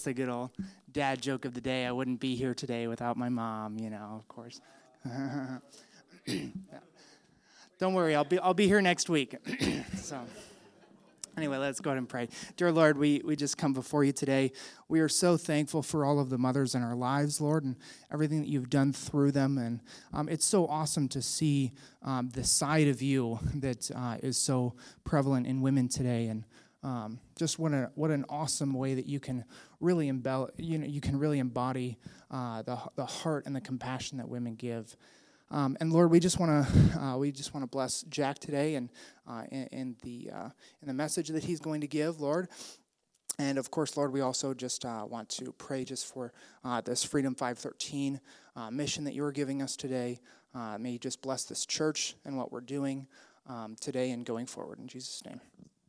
the good old dad joke of the day. I wouldn't be here today without my mom, of course. Yeah. Don't worry, I'll be here next week. So anyway, let's go ahead and pray. Dear Lord, we just come before you today. We are so thankful for all of the mothers in our lives, Lord, and everything that you've done through them. And it's so awesome to see the side of you that is so prevalent in women today. And just what an awesome way that you can really you can really embody the heart and the compassion that women give. And Lord, we just want to bless Jack today and in the message that he's going to give, Lord. And of course, Lord, we also just want to pray just for this Freedom 513 mission that you are giving us today. May you just bless this church and what we're doing today and going forward. In Jesus' name.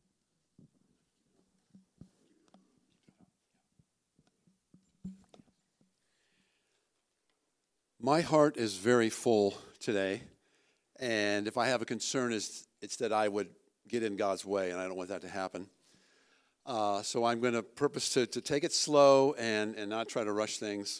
My heart is very full today, and if I have a concern, it's that I would get in God's way, and I don't want that to happen. So I'm going to purpose to take it slow and not try to rush things.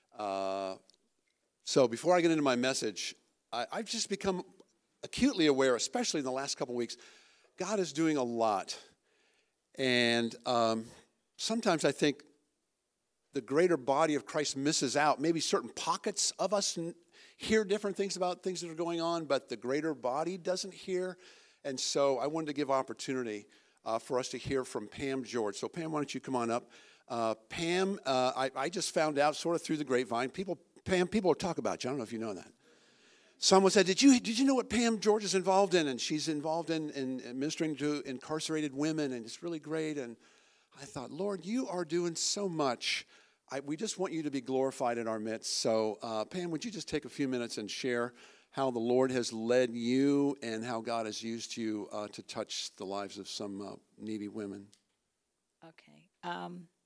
So before I get into my message, I've just become acutely aware, especially in the last couple of weeks, God is doing a lot. And sometimes I think the greater body of Christ misses out. Maybe certain pockets of us hear different things about things that are going on, but the greater body doesn't hear. And so I wanted to give opportunity for us to hear from Pam George. So Pam, why don't you come on up? Pam, I just found out sort of through the grapevine. People talk about you. I don't know if you know that. Someone said, did you know what Pam George is involved in? And she's involved in ministering to incarcerated women, and it's really great. And I thought, Lord, you are doing so much. We just want you to be glorified in our midst. So, Pam, would you just take a few minutes and share how the Lord has led you and how God has used you to touch the lives of some needy women? Okay.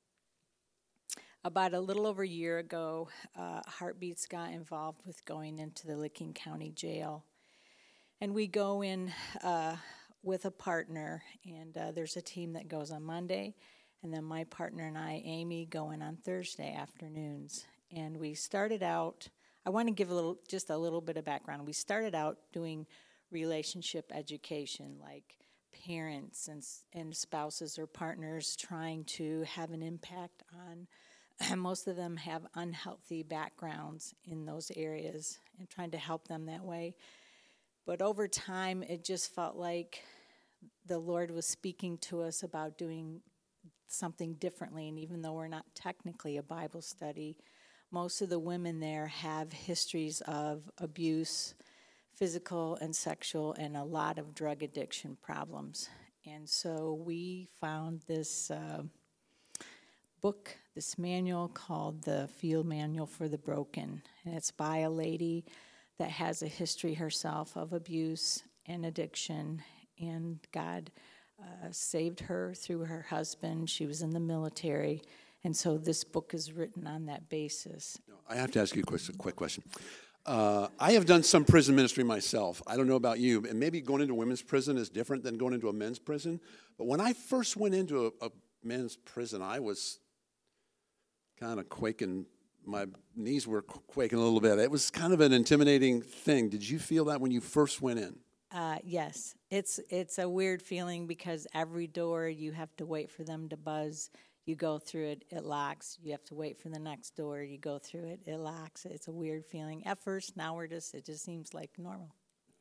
About a little over a year ago, Heartbeats got involved with going into the Licking County Jail. And we go in with a partner, and there's a team that goes on Monday. And then my partner and I, Amy, go in on Thursday afternoons. And we started out, I want to give just a little bit of background. We started out doing relationship education, like parents and spouses or partners trying to have an impact on, most of them have unhealthy backgrounds in those areas, and trying to help them that way. But over time, it just felt like the Lord was speaking to us about doing something differently. And even though we're not technically a Bible study, most of the women there have histories of abuse, physical and sexual, and a lot of drug addiction problems. And so we found this book, this manual called the Field Manual for the Broken. And it's by a lady that has a history herself of abuse and addiction, and God saved her through her husband. She was in the military, and so this book is written on that basis. I have to ask you a quick question. I have done some prison ministry myself. I don't know about you, and maybe going into a women's prison is different than going into a men's prison. But when I first went into a men's prison, I was kind of quaking. My knees were quaking a little bit. It was kind of an intimidating thing. Did you feel that when you first went in? Yes, it's a weird feeling because every door you have to wait for them to buzz. You go through it, it locks. You have to wait for the next door. You go through it, it locks. It's a weird feeling. At first, now it just seems like normal.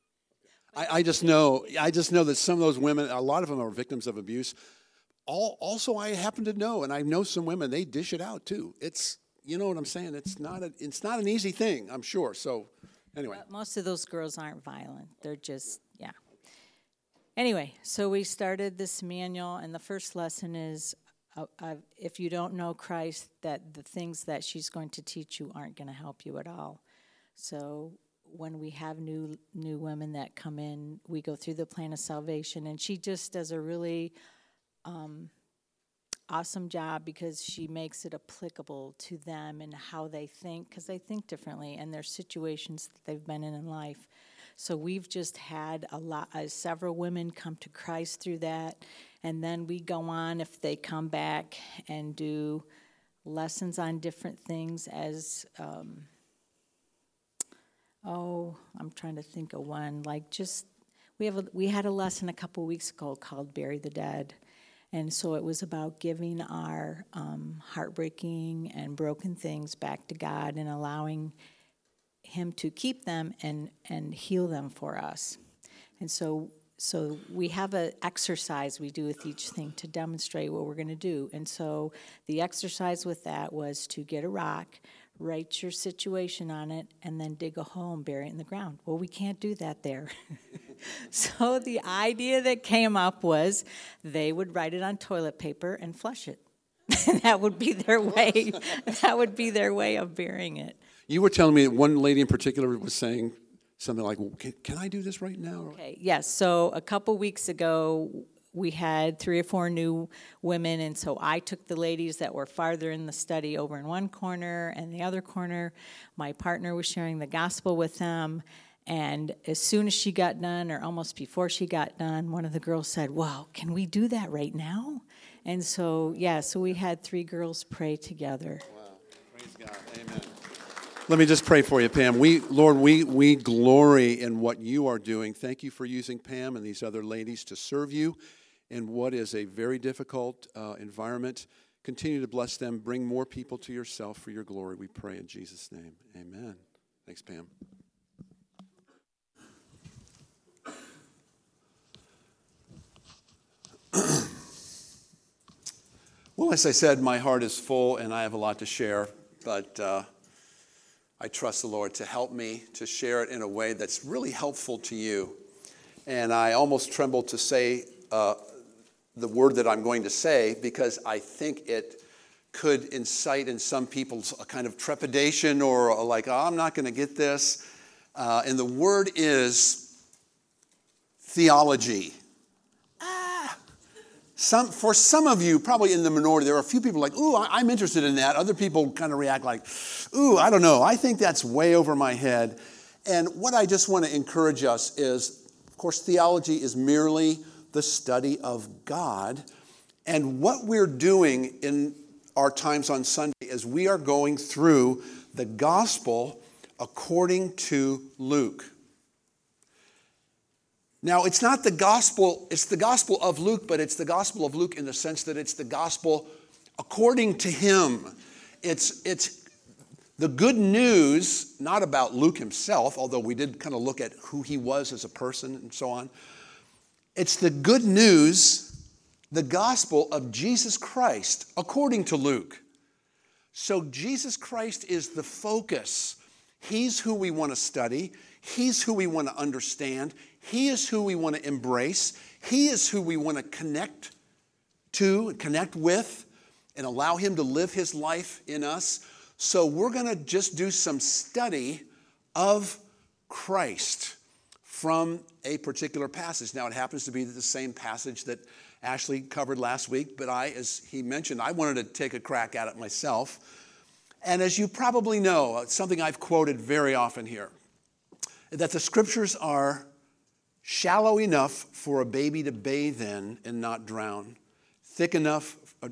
I just know that some of those women, a lot of them are victims of abuse. Also, I happen to know, and I know some women, they dish it out too. It's, you know what I'm saying? It's not an easy thing, I'm sure. So. Anyway. But most of those girls aren't violent. They're just, yeah. Anyway, so we started this manual, and the first lesson is if you don't know Christ, that the things that she's going to teach you aren't going to help you at all. So when we have new women that come in, we go through the plan of salvation, and she just does a really awesome job because she makes it applicable to them and how they think, because they think differently, and their situations that they've been in life. So we've just had several women come to Christ through that, and then we go on if they come back and do lessons on different things as, I'm trying to think of one, like just, we had a lesson a couple weeks ago called Bury the Dead. And so it was about giving our heartbreaking and broken things back to God and allowing Him to keep them and heal them for us. And so we have an exercise we do with each thing to demonstrate what we're going to do. And so the exercise with that was to get a rock, write your situation on it, and then dig a hole and bury it in the ground. Well, we can't do that there. So the idea that came up was they would write it on toilet paper and flush it. That would be their way. That would be their way of burying it. You were telling me one lady in particular was saying something like, well, can I do this right now? Okay, yes. So a couple weeks ago, we had 3 or 4 new women, and so I took the ladies that were farther in the study over in one corner and the other corner. My partner was sharing the gospel with them, and as soon as she got done, or almost before she got done, one of the girls said, wow, can we do that right now? And so, so we had 3 girls pray together. Wow, praise God, amen. Let me just pray for you, Pam. Lord, we glory in what you are doing. Thank you for using Pam and these other ladies to serve you in what is a very difficult environment. Continue to bless them. Bring more people to yourself for your glory. We pray in Jesus' name. Amen. Thanks, Pam. Well, as I said, my heart is full and I have a lot to share, but I trust the Lord to help me to share it in a way that's really helpful to you. And I almost tremble to say the word that I'm going to say because I think it could incite in some people's a kind of trepidation or like, I'm not going to get this. And the word is theology. For some of you, probably in the minority, there are a few people like, ooh, I'm interested in that. Other people kind of react like, ooh, I don't know. I think that's way over my head. And what I just want to encourage us is, of course, theology is merely the study of God. And what we're doing in our times on Sunday is we are going through the gospel according to Luke. Now, it's not the gospel, it's the gospel of Luke, but it's the gospel of Luke in the sense that it's the gospel according to him. It's the good news, not about Luke himself, although we did kind of look at who he was as a person and so on. It's the good news, the gospel of Jesus Christ according to Luke. So Jesus Christ is the focus. He's who we want to study. He's who we want to understand. He is who we want to embrace. He is who we want to connect to, connect with, and allow him to live his life in us. So we're going to just do some study of Christ from a particular passage. Now, it happens to be the same passage that Ashley covered last week, but as he mentioned, I wanted to take a crack at it myself. And as you probably know, it's something I've quoted very often here, that the scriptures are shallow enough for a baby to bathe in and not drown, deep enough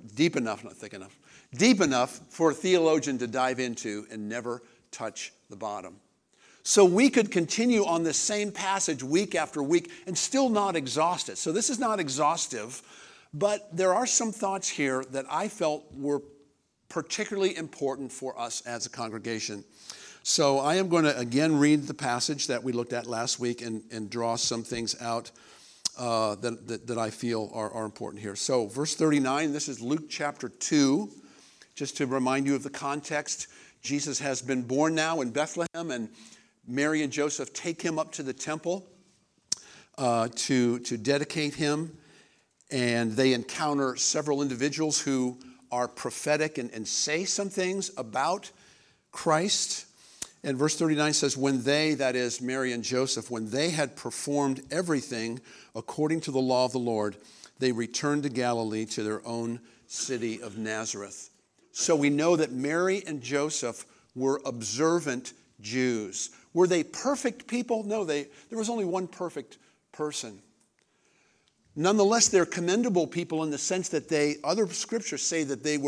for a theologian to dive into and never touch the bottom. So we could continue on this same passage week after week and still not exhaust it. So this is not exhaustive, but there are some thoughts here that I felt were particularly important for us as a congregation. So I am going to again read the passage that we looked at last week and draw some things out that I feel are important here. So verse 39, this is Luke chapter 2. Just to remind you of the context, Jesus has been born now in Bethlehem, and Mary and Joseph take him up to the temple to dedicate him. And they encounter several individuals who are prophetic and say some things about Christ. And verse 39 says, when they, that is Mary and Joseph, when they had performed everything according to the law of the Lord, they returned to Galilee to their own city of Nazareth. So we know that Mary and Joseph were observant Jews. Were they perfect people? No, there was only one perfect person. Nonetheless, they're commendable people in the sense that other scriptures say that they were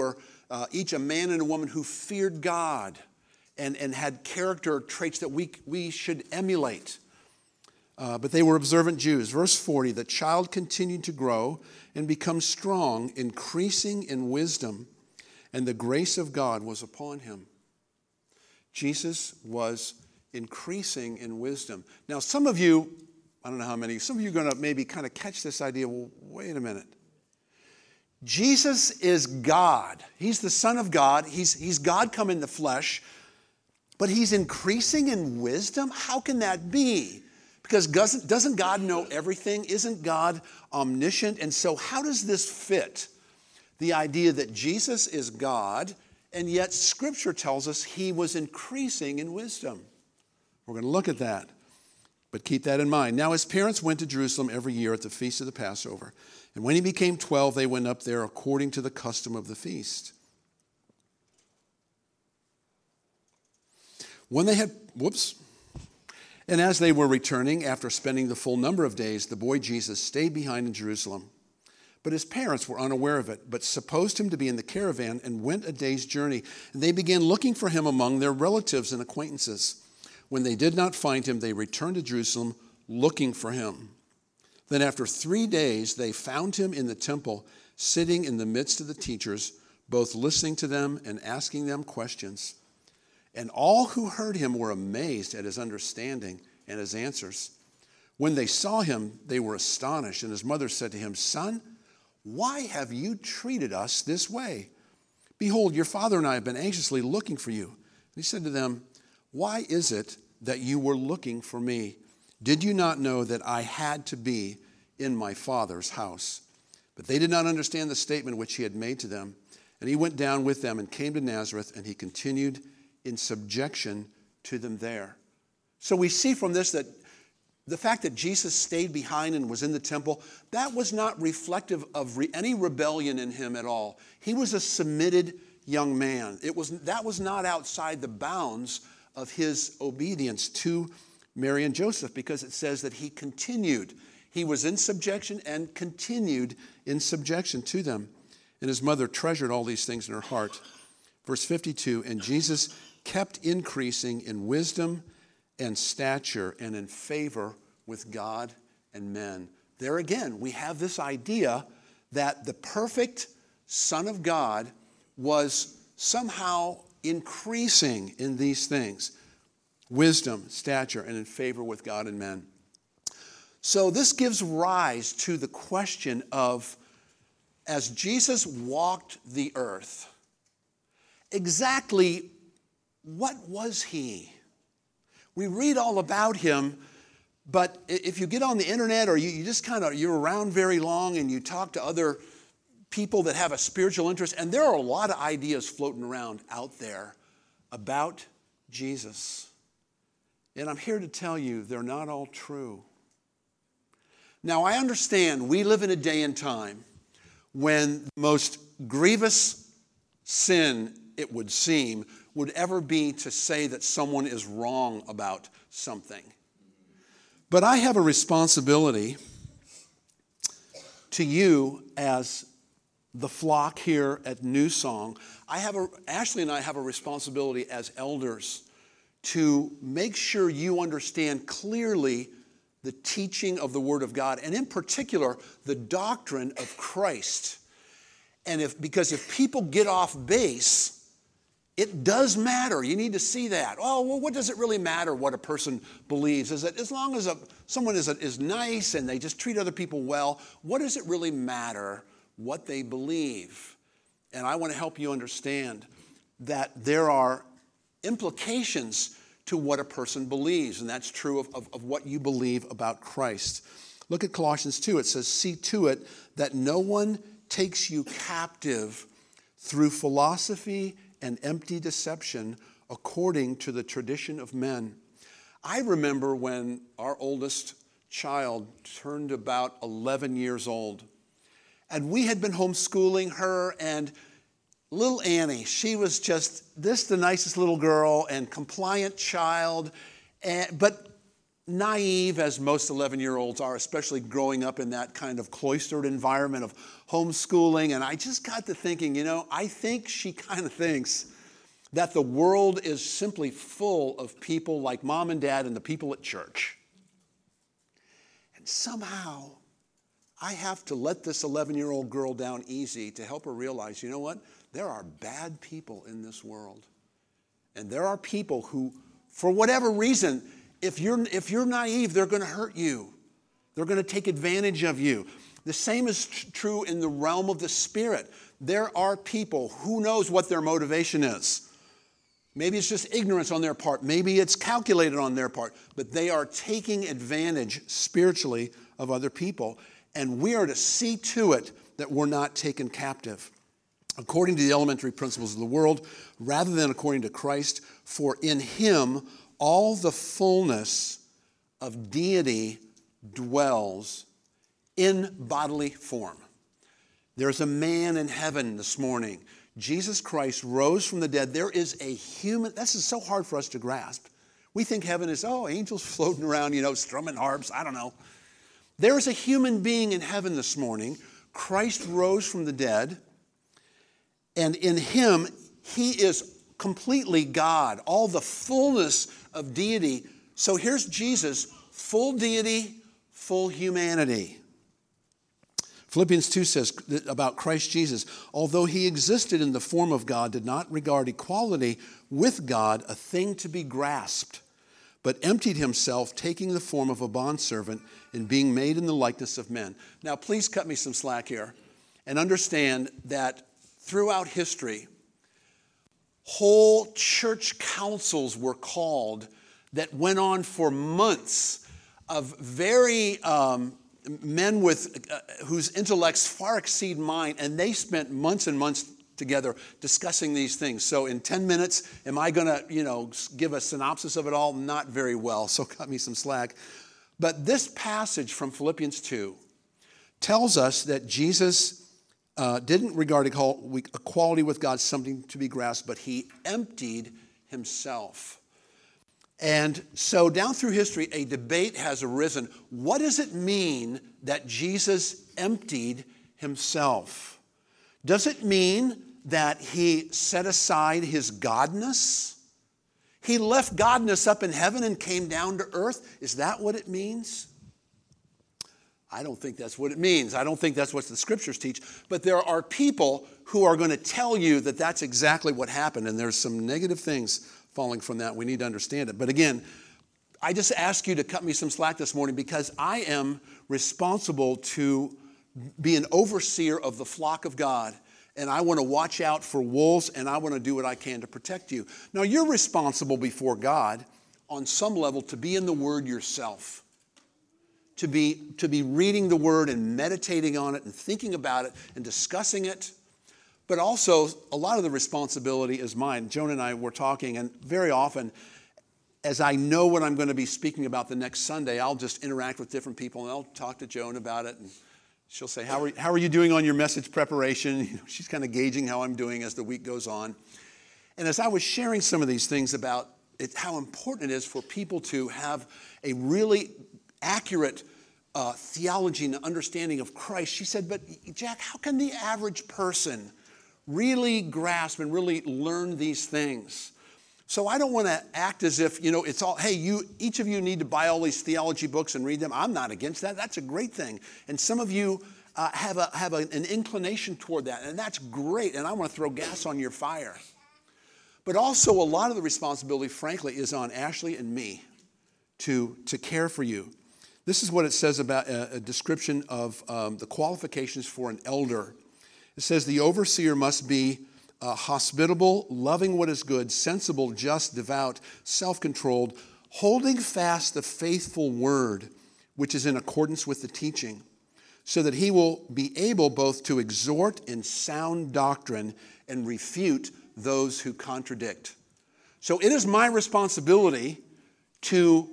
each a man and a woman who feared God and had character traits that we should emulate. But they were observant Jews. Verse 40, the child continued to grow and become strong, increasing in wisdom, and the grace of God was upon him. Jesus was increasing in wisdom. Now, some of you, I don't know how many, some of you are going to maybe kind of catch this idea. Well, wait a minute. Jesus is God. He's the Son of God. He's God come in the flesh, but he's increasing in wisdom? How can that be? Because doesn't God know everything? Isn't God omniscient? And so how does this fit? The idea that Jesus is God, and yet Scripture tells us he was increasing in wisdom. We're going to look at that, but keep that in mind. Now his parents went to Jerusalem every year at the feast of the Passover. And when he became 12, they went up there according to the custom of the feast. And as they were returning, after spending the full number of days, the boy Jesus stayed behind in Jerusalem. But his parents were unaware of it, but supposed him to be in the caravan and went a day's journey. And they began looking for him among their relatives and acquaintances. When they did not find him, they returned to Jerusalem looking for him. Then after 3 days, they found him in the temple, sitting in the midst of the teachers, both listening to them and asking them questions. And all who heard him were amazed at his understanding and his answers. When they saw him, they were astonished. And his mother said to him, "Son, why have you treated us this way? Behold, your father and I have been anxiously looking for you." And he said to them, "Why is it that you were looking for me? Did you not know that I had to be in my Father's house?" But they did not understand the statement which he had made to them. And he went down with them and came to Nazareth, and he continued in subjection to them there. So we see from this that the fact that Jesus stayed behind and was in the temple, that was not reflective of any rebellion in him at all. He was a submitted young man. That was not outside the bounds of his obedience to Mary and Joseph, because it says that he continued. He was in subjection and continued in subjection to them. And his mother treasured all these things in her heart. Verse 52, and Jesus kept increasing in wisdom and stature and in favor with God and men. There again, we have this idea that the perfect Son of God was somehow increasing in these things. Wisdom, stature, and in favor with God and men. So this gives rise to the question of, as Jesus walked the earth, exactly what was he? We read all about him, but if you get on the internet or you just you're around very long and you talk to other people that have a spiritual interest, and there are a lot of ideas floating around out there about Jesus. And I'm here to tell you they're not all true. Now, I understand we live in a day and time when the most grievous sin, it would seem, would ever be to say that someone is wrong about something. But I have a responsibility to you as the flock here at New Song. Ashley and I have a responsibility as elders to make sure you understand clearly the teaching of the Word of God, and in particular, the doctrine of Christ. And because if people get off base, it does matter. You need to see that. Oh, well, what does it really matter what a person believes? Is that as long as someone is nice and they just treat other people well, what does it really matter what they believe? And I want to help you understand that there are implications to what a person believes, and that's true of what you believe about Christ. Look at Colossians 2. It says, "See to it that no one takes you captive through philosophy and empty deception according to the tradition of men." I remember when our oldest child turned about 11 years old, and we had been homeschooling her, and little Annie, she was just the nicest little girl and compliant child, but naive as most 11-year-olds are, especially growing up in that kind of cloistered environment of homeschooling. And I just got to thinking, I think she kind of thinks that the world is simply full of people like mom and dad and the people at church. And somehow I have to let this 11-year-old girl down easy to help her realize, you know what? There are bad people in this world. And there are people who, for whatever reason, if you're naive, they're going to hurt you. They're going to take advantage of you. The same is true in the realm of the spirit. There are people, who knows what their motivation is. Maybe it's just ignorance on their part. Maybe it's calculated on their part. But they are taking advantage spiritually of other people. And we are to see to it that we're not taken captive, according to the elementary principles of the world, rather than according to Christ. For in him all the fullness of deity dwells in bodily form. There's a man in heaven this morning. Jesus Christ rose from the dead. There is a human, this is so hard for us to grasp. We think heaven is, angels floating around, strumming harps, I don't know. There is a human being in heaven this morning. Christ rose from the dead, and in him, he is completely God, all the fullness of deity. So here's Jesus, full deity, full humanity. Philippians 2 says about Christ Jesus, although he existed in the form of God, did not regard equality with God a thing to be grasped, but emptied himself, taking the form of a bondservant and being made in the likeness of men. Now, please cut me some slack here and understand that throughout history, whole church councils were called that went on for months of very men with whose intellects far exceed mine, and they spent months and months together discussing these things. So in 10 minutes, am I going to, give a synopsis of it all? Not very well, so cut me some slack. But this passage from Philippians 2 tells us that Jesus didn't regard equality with God something to be grasped, but he emptied himself. And so down through history, a debate has arisen. What does it mean that Jesus emptied himself? Does it mean that he set aside his godness? He left godness up in heaven and came down to earth? Is that what it means? I don't think that's what it means. I don't think that's what the scriptures teach. But there are people who are going to tell you that that's exactly what happened. And there's some negative things falling from that. We need to understand it. But again, I just ask you to cut me some slack this morning because I am responsible to be an overseer of the flock of God. And I want to watch out for wolves, and I want to do what I can to protect you. Now, you're responsible before God on some level to be in the Word yourself. To be reading the Word and meditating on it and thinking about it and discussing it. But also, a lot of the responsibility is mine. Joan and I were talking, and very often, as I know what I'm going to be speaking about the next Sunday, I'll just interact with different people, and I'll talk to Joan about it. And she'll say, how are you doing on your message preparation? She's kind of gauging how I'm doing as the week goes on. And as I was sharing some of these things about how important it is for people to have a really accurate theology and understanding of Christ, she said, but Jack, how can the average person really grasp and really learn these things? So I don't want to act as if, it's all, hey, each of you need to buy all these theology books and read them. I'm not against that. That's a great thing. And some of you have an inclination toward that, and that's great, and I want to throw gas on your fire. But also a lot of the responsibility, frankly, is on Ashley and me to care for you. This is what it says about a description of the qualifications for an elder. It says the overseer must be hospitable, loving what is good, sensible, just, devout, self-controlled, holding fast the faithful word, which is in accordance with the teaching, so that he will be able both to exhort in sound doctrine and refute those who contradict. So it is my responsibility to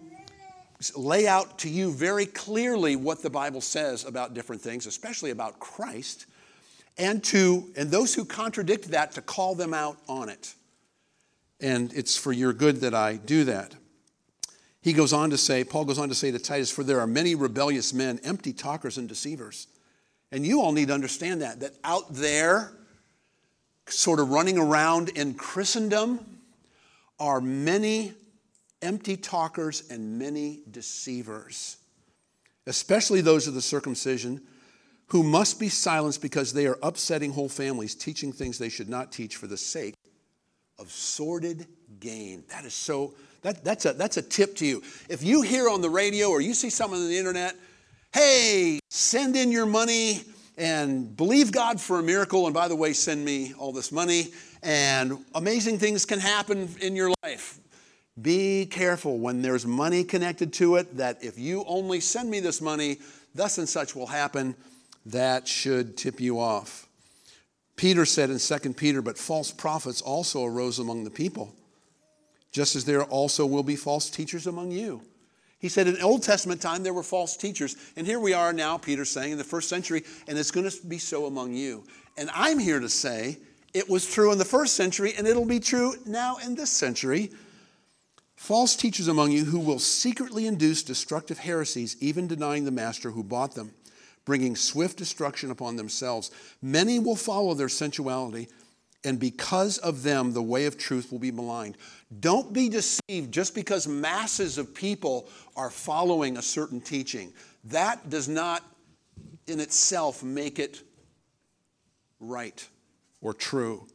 lay out to you very clearly what the Bible says about different things, especially about Christ, and those who contradict that, to call them out on it. And it's for your good that I do that. Paul goes on to say to Titus, for there are many rebellious men, empty talkers and deceivers. And you all need to understand that out there, sort of running around in Christendom, are many empty talkers and many deceivers, especially those of the circumcision, who must be silenced because they are upsetting whole families, teaching things they should not teach for the sake of sordid gain. That is so, that's a tip to you. If you hear on the radio or you see someone on the internet, hey, send in your money and believe God for a miracle, and by the way, send me all this money, and amazing things can happen in your life. Be careful when there's money connected to it, that if you only send me this money, thus and such will happen. That should tip you off. Peter said in 2 Peter, but false prophets also arose among the people, just as there also will be false teachers among you. He said in Old Testament time there were false teachers. And here we are now, Peter's saying, in the first century, and it's going to be so among you. And I'm here to say it was true in the first century, and it'll be true now in this century. False teachers among you who will secretly induce destructive heresies, even denying the master who bought them, bringing swift destruction upon themselves. Many will follow their sensuality, and because of them, the way of truth will be maligned. Don't be deceived just because masses of people are following a certain teaching. That does not in itself make it right or true.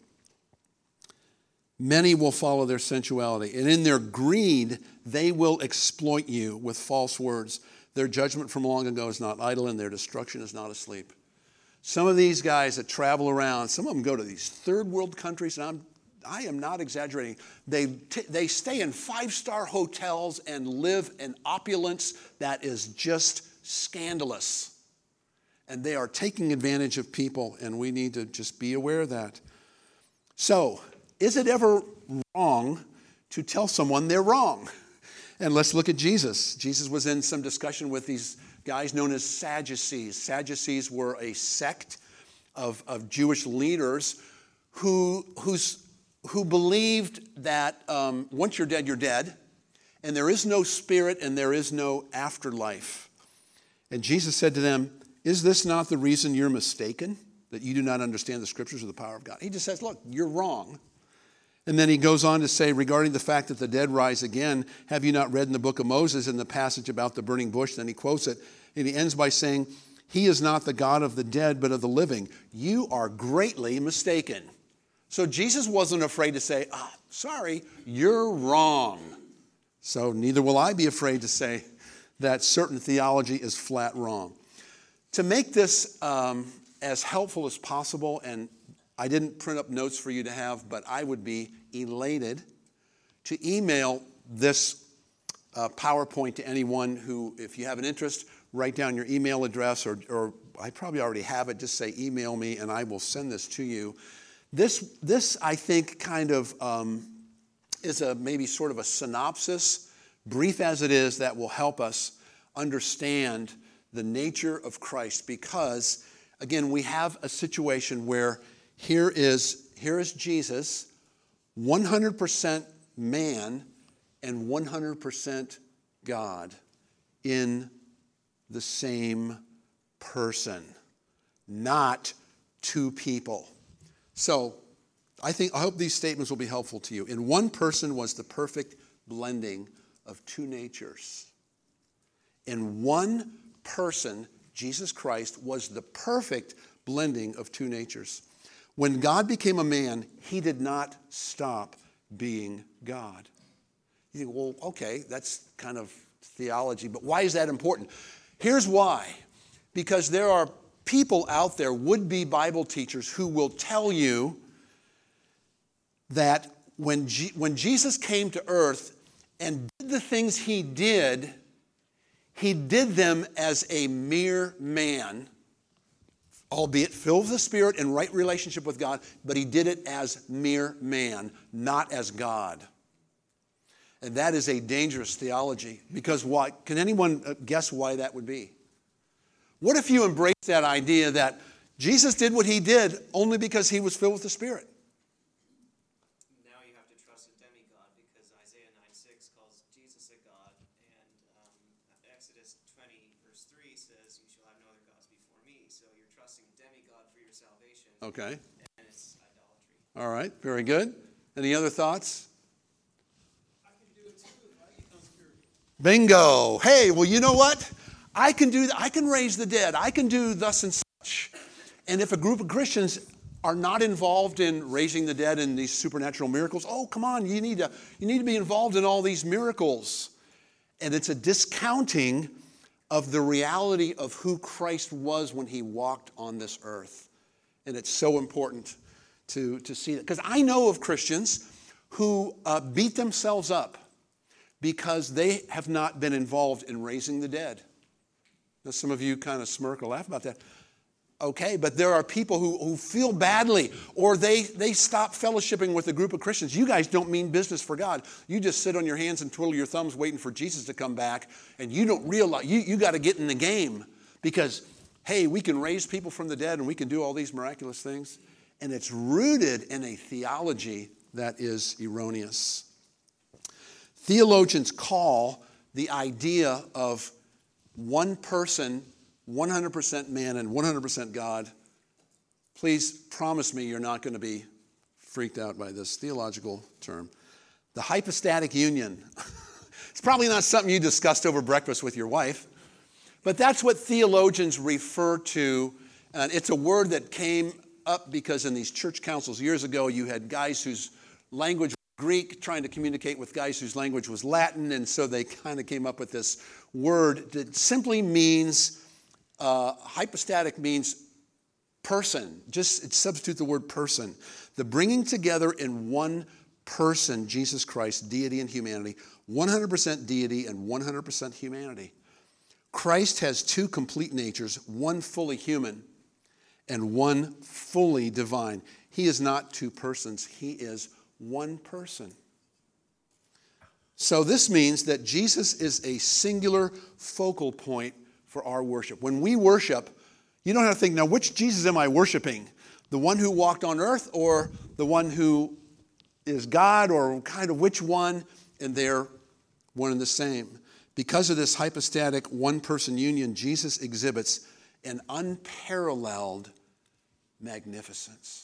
Many will follow their sensuality, and in their greed, they will exploit you with false words. Their judgment from long ago is not idle, and their destruction is not asleep. Some of these guys that travel around, some of them go to these third world countries, and I am not exaggerating. They stay in 5-star hotels and live in opulence that is just scandalous. And they are taking advantage of people, and we need to just be aware of that. So, is it ever wrong to tell someone they're wrong? And let's look at Jesus. Jesus was in some discussion with these guys known as Sadducees. Sadducees were a sect of Jewish leaders who believed that once you're dead, and there is no spirit and there is no afterlife. And Jesus said to them, is this not the reason you're mistaken, that you do not understand the scriptures or the power of God? He just says, look, you're wrong. And then he goes on to say, regarding the fact that the dead rise again, have you not read in the book of Moses in the passage about the burning bush? Then he quotes it, and he ends by saying, he is not the God of the dead, but of the living. You are greatly mistaken. So Jesus wasn't afraid to say, sorry, you're wrong. So neither will I be afraid to say that certain theology is flat wrong. To make this as helpful as possible, and I didn't print up notes for you to have, but I would be elated to email this PowerPoint to anyone who, if you have an interest, write down your email address, or I probably already have it, just say email me and I will send this to you. This I think kind of is maybe sort of a synopsis, brief as it is, that will help us understand the nature of Christ, because again, we have a situation where here is Jesus, 100% man and 100% God in the same person, not two people. So I hope these statements will be helpful to you. In one person was the perfect blending of two natures. In one person, Jesus Christ was the perfect blending of two natures. When God became a man, he did not stop being God. You think, well, okay, that's kind of theology, but why is that important? Here's why. Because there are people out there, would-be Bible teachers, who will tell you that when Jesus came to earth and did the things he did them as a mere man, albeit filled with the Spirit and right relationship with God, but he did it as mere man, not as God. And that is a dangerous theology, because why? Can anyone guess why that would be? What if you embrace that idea that Jesus did what he did only because he was filled with the Spirit? Now you have to trust a demigod, because Isaiah 9:6 calls Jesus a God Exodus 20, verse 3 says, "You shall have no other gods before me." So you're trusting a demigod for your salvation. Okay. And it's idolatry. All right. Very good. Any other thoughts? I can do it too if I become spiritual. Bingo. Hey, well, you know what? I can do that. I can raise the dead. I can do thus and such. And if a group of Christians are not involved in raising the dead and these supernatural miracles, oh, come on, you need to be involved in all these miracles. And it's a discounting of the reality of who Christ was when he walked on this earth. And it's so important to see that. Because I know of Christians who beat themselves up because they have not been involved in raising the dead. Now, some of you kind of smirk or laugh about that. Okay, but there are people who feel badly, or they stop fellowshipping with a group of Christians. You guys don't mean business for God. You just sit on your hands and twiddle your thumbs waiting for Jesus to come back, and you don't realize, you got to get in the game because, hey, we can raise people from the dead and we can do all these miraculous things. And it's rooted in a theology that is erroneous. Theologians call the idea of one person, 100% man and 100% God. Please promise me you're not going to be freaked out by this theological term. The hypostatic union. It's probably not something you discussed over breakfast with your wife, but that's what theologians refer to. And it's a word that came up because in these church councils years ago, you had guys whose language was Greek trying to communicate with guys whose language was Latin, and so they kind of came up with this word that simply means, hypostatic means person. Just substitute the word person. The bringing together in one person, Jesus Christ, deity and humanity, 100% deity and 100% humanity. Christ has two complete natures, one fully human and one fully divine. He is not two persons. He is one person. So this means that Jesus is a singular focal point for our worship. When we worship, you don't have to think, now which Jesus am I worshiping? The one who walked on earth or the one who is God, or kind of which one? And they're one and the same. Because of this hypostatic one-person union, Jesus exhibits an unparalleled magnificence.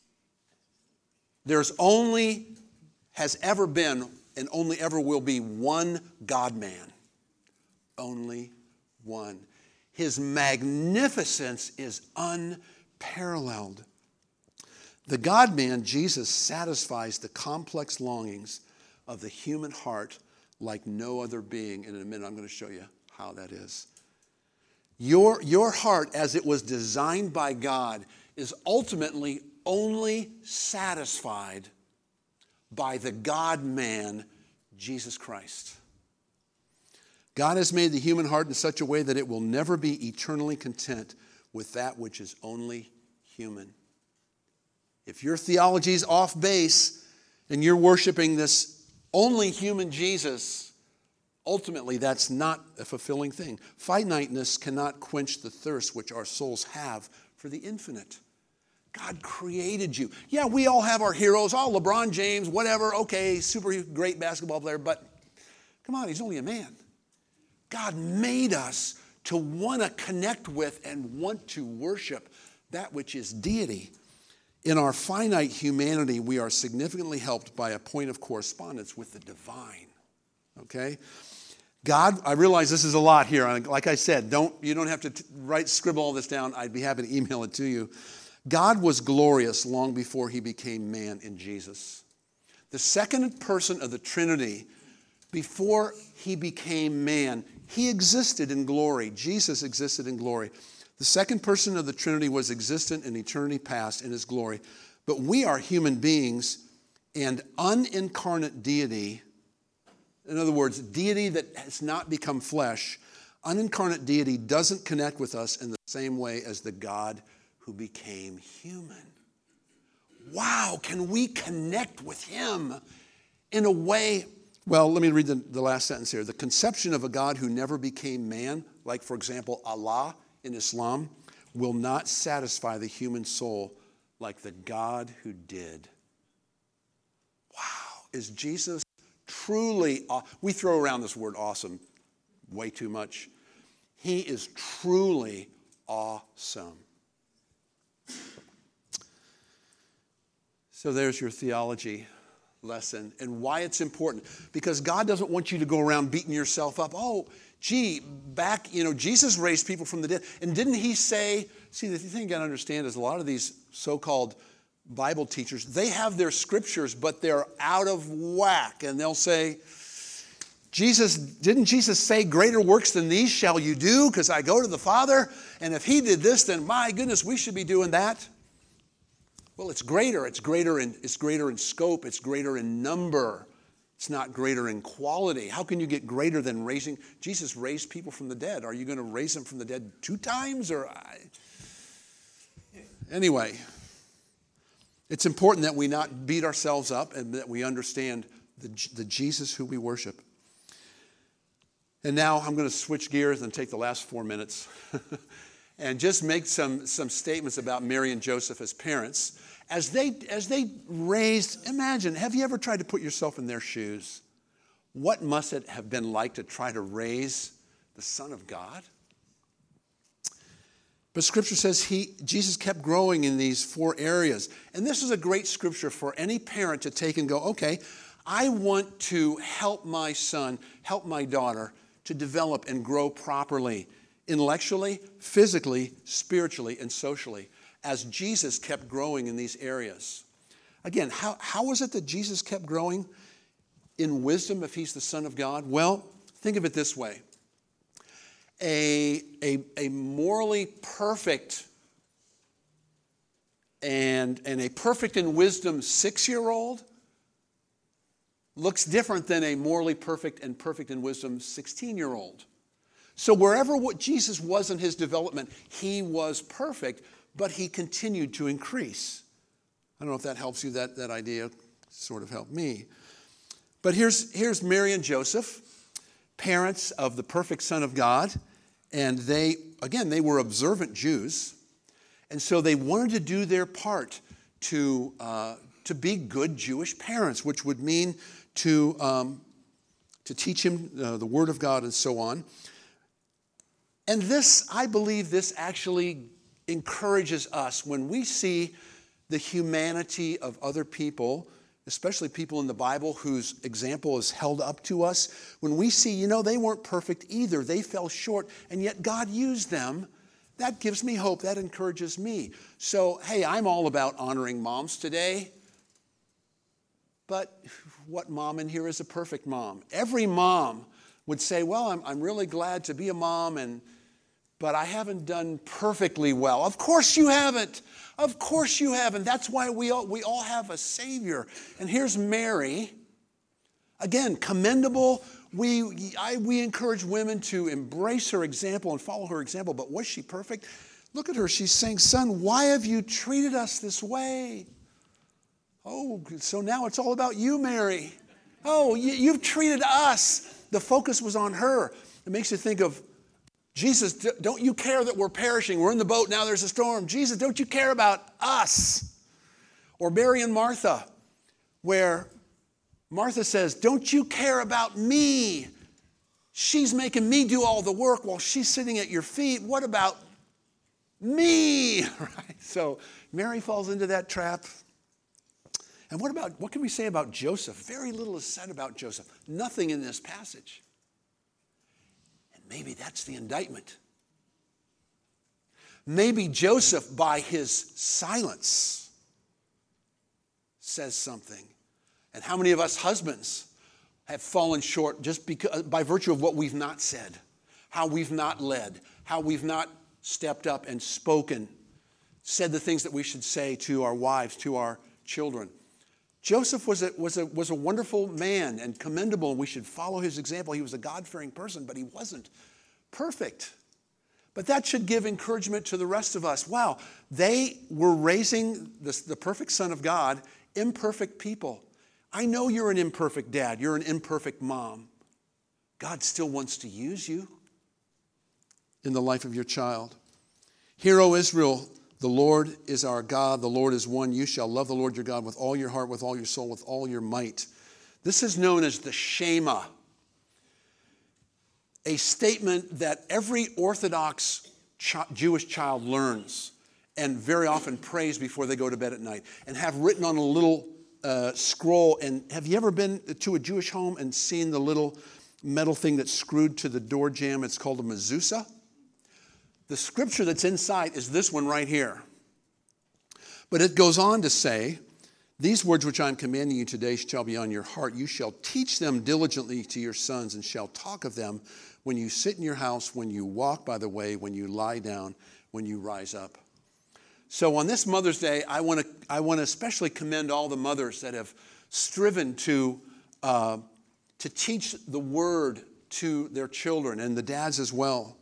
There's only, has ever been, and only ever will be one God-man. Only one. His magnificence is unparalleled. The God-man, Jesus, satisfies the complex longings of the human heart like no other being. And in a minute, I'm going to show you how that is. Your heart, as it was designed by God, is ultimately only satisfied by the God-man, Jesus Christ. God has made the human heart in such a way that it will never be eternally content with that which is only human. If your theology is off base and you're worshiping this only human Jesus, ultimately that's not a fulfilling thing. Finiteness cannot quench the thirst which our souls have for the infinite. God created you. Yeah, we all have our heroes, LeBron James, whatever, okay, super great basketball player, but come on, he's only a man. God made us to want to connect with and want to worship that which is deity. In our finite humanity, we are significantly helped by a point of correspondence with the divine. Okay? God, I realize this is a lot here. Like I said, you don't have to scribble all this down. I'd be happy to email it to you. God was glorious long before he became man in Jesus. The second person of the Trinity, before he became man, he existed in glory. Jesus existed in glory. The second person of the Trinity was existent in eternity past in his glory. But we are human beings, and unincarnate deity, in other words, deity that has not become flesh, unincarnate deity doesn't connect with us in the same way as the God who became human. Wow, can we connect with him in a way? Well, let me read the last sentence here. The conception of a God who never became man, like, for example, Allah in Islam, will not satisfy the human soul like the God who did. Wow, is Jesus truly, we throw around this word awesome way too much. He is truly awesome. So there's your theology lesson and why it's important. Because God doesn't want you to go around beating yourself up. Oh, gee, Jesus raised people from the dead. And didn't he say, see, the thing you got to understand is a lot of these so-called Bible teachers, they have their scriptures, but they're out of whack. And they'll say, didn't Jesus say, greater works than these shall you do because I go to the Father? And if he did this, then my goodness, we should be doing that. Well, it's greater. It's greater in scope. It's greater in number. It's not greater in quality. How can you get greater than raising? Jesus raised people from the dead. Are you going to raise them from the dead 2 times? Anyway, it's important that we not beat ourselves up and that we understand the Jesus who we worship. And now I'm going to switch gears and take the last 4 minutes and just make some statements about Mary and Joseph as parents. As they raised, imagine, have you ever tried to put yourself in their shoes? What must it have been like to try to raise the Son of God? But Scripture says Jesus kept growing in these 4 areas. And this is a great scripture for any parent to take and go, okay, I want to help my son, help my daughter to develop and grow properly, intellectually, physically, spiritually, and socially, as Jesus kept growing in these areas. Again, how was it that Jesus kept growing in wisdom if he's the Son of God? Well, think of it this way. A morally perfect and a perfect in wisdom 6-year-old looks different than a morally perfect and perfect in wisdom 16-year-old. So wherever what Jesus was in his development, he was perfect, but he continued to increase. I don't know if that helps you. That idea sort of helped me. But here's Mary and Joseph, parents of the perfect Son of God. And they were observant Jews. And so they wanted to do their part to be good Jewish parents, which would mean to teach him the Word of God and so on. And I believe this actually encourages us when we see the humanity of other people, especially people in the Bible whose example is held up to us. When we see, they weren't perfect either. They fell short, and yet God used them. That gives me hope. That encourages me. So, hey, I'm all about honoring moms today. But what mom in here is a perfect mom? Every mom would say, well, I'm really glad to be a mom, but I haven't done perfectly well. Of course you haven't. Of course you haven't. That's why we all have a Savior. And here's Mary. Again, commendable. We encourage women to embrace her example and follow her example. But was she perfect? Look at her. She's saying, son, why have you treated us this way? Oh, so now it's all about you, Mary. Oh, you've treated us. The focus was on her. It makes you think of, Jesus, don't you care that we're perishing? We're in the boat, now there's a storm. Jesus, don't you care about us? Or Mary and Martha, where Martha says, don't you care about me? She's making me do all the work while she's sitting at your feet. What about me? Right? So Mary falls into that trap. And what can we say about Joseph? Very little is said about Joseph. Nothing in this passage. Maybe that's the indictment. Maybe Joseph, by his silence, says something. And how many of us husbands have fallen short just by virtue of what we've not said, how we've not led, how we've not stepped up and spoken, said the things that we should say to our wives, to our children. Joseph was a wonderful man and commendable, and we should follow his example. He was a God-fearing person, but he wasn't perfect. But that should give encouragement to the rest of us. Wow, they were raising the perfect Son of God, imperfect people. I know you're an imperfect dad. You're an imperfect mom. God still wants to use you in the life of your child. Hear, O Israel, the Lord is our God. The Lord is one. You shall love the Lord your God with all your heart, with all your soul, with all your might. This is known as the Shema. a statement that every Orthodox Jewish child learns and very often prays before they go to bed at night, and have written on a little scroll. And have you ever been to a Jewish home and seen the little metal thing that's screwed to the door jamb? It's called a mezuzah. The scripture that's inside is this one right here. But it goes on to say, these words which I am commanding you today shall be on your heart. You shall teach them diligently to your sons, and shall talk of them when you sit in your house, when you walk by the way, when you lie down, when you rise up. So on this Mother's Day, I want to especially commend all the mothers that have striven to teach the word to their children, and the dads as well.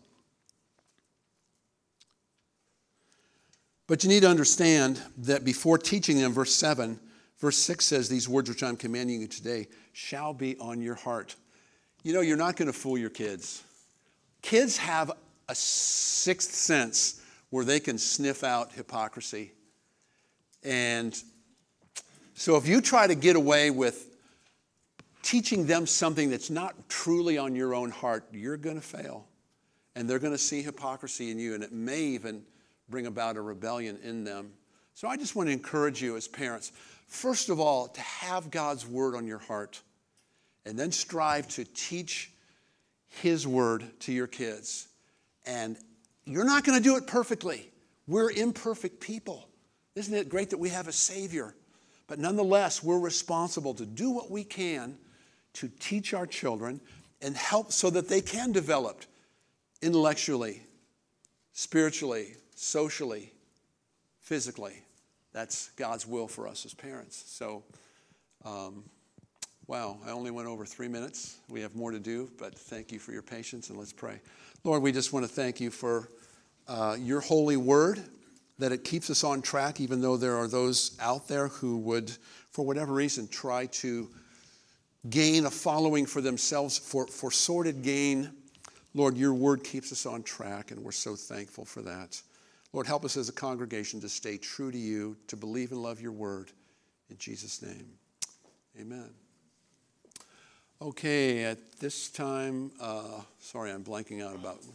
But you need to understand that before teaching them, verse 6 says, these words which I'm commanding you today shall be on your heart. You know, you're not going to fool your kids. Kids have a sixth sense where they can sniff out hypocrisy. And so if you try to get away with teaching them something that's not truly on your own heart, you're going to fail. And they're going to see hypocrisy in you, and it may even bring about a rebellion in them. So I just want to encourage you as parents, first of all, to have God's word on your heart, and then strive to teach his word to your kids. And you're not going to do it perfectly. We're imperfect people. Isn't it great that we have a Savior? But nonetheless, we're responsible to do what we can to teach our children and help so that they can develop intellectually, spiritually, socially, physically. That's God's will for us as parents. So, wow, I only went over 3 minutes. We have more to do, but thank you for your patience, and let's pray. Lord, we just want to thank you for your holy word, that it keeps us on track, even though there are those out there who would, for whatever reason, try to gain a following for themselves for sordid gain. Lord, your word keeps us on track, and we're so thankful for that. Lord, help us as a congregation to stay true to you, to believe and love your word. In Jesus' name, amen. Okay, at this time, sorry, I'm blanking out about